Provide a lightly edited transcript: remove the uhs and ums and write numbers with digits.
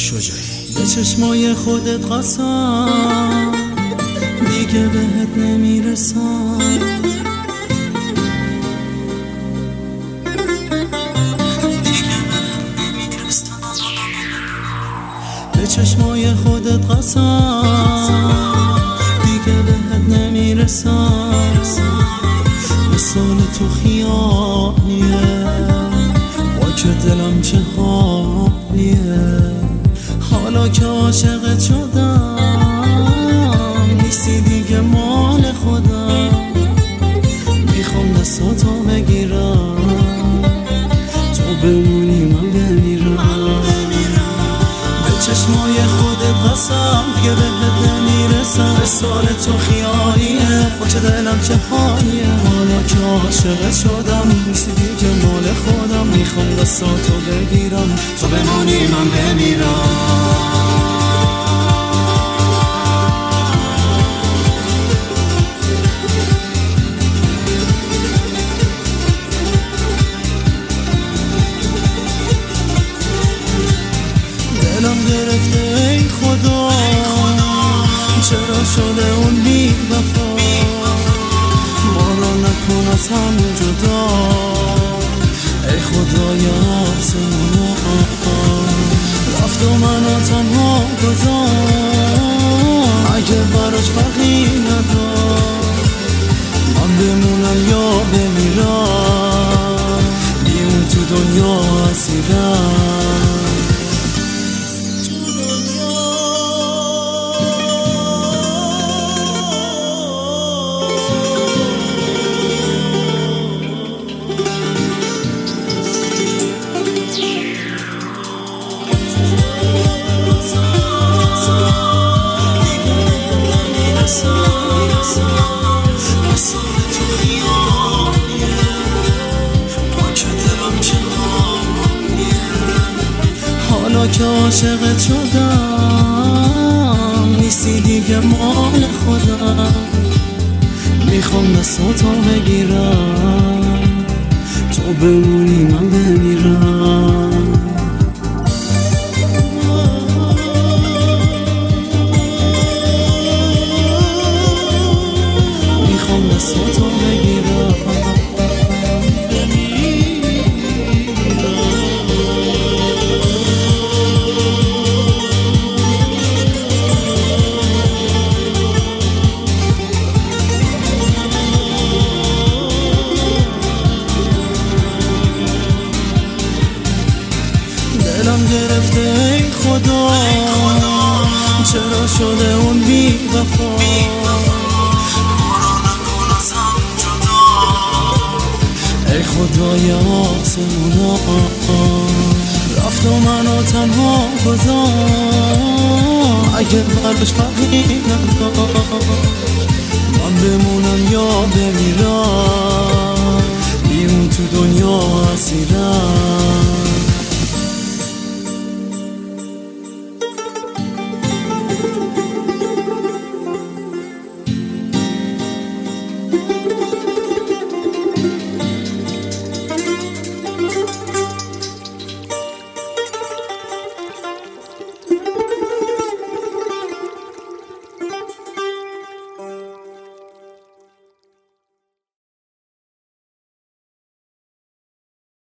شجاعی به چشمای خودت قسم دیگه بهت نمیرسم، به چشمای خودت قسم دیگه بهت نمیرسم. مثال تو خیالیه با که دلم چه حالیه، حالا که عاشقت شدم نیستی دیگه مال خودم، میخوام دستاتو بگیرم تو بمونی من بمیرم. به چشمای خودت قسم دیگه بهت نمیرسم، مثال تو خیالیه با که دلم چه حالیه، حالا که عاشقت شدم نیستی دیگه مال خودم، میخوام دستاتو بگیرم تو بمونی من بمیرم. دلم گرفته ای خدا چرا شده اون بی وفا، ما را نکن از هم جدا ای خدای آسمونا، رفت و منو تنها گذاشت اگه براش فرقی نداشت، من بمونم یا بمیرم بیمون تو دنیا اسیرم. حالا که عاشقت شدم نیستی دیگه مال خودم، میخوام دستاتو بگیرم تو بمونی من بمیرم. میخوام دستاتو بگیرم دلم گرفته ای خدا چرا شده اون بی وفا، ما را نکن از هم جدا ای خدای آسمونا، رفت و منو تنها گذاشت اگه براش فرقی نداشت، من بمونم یا بمیرم بیمون تو دنیا اسیرم.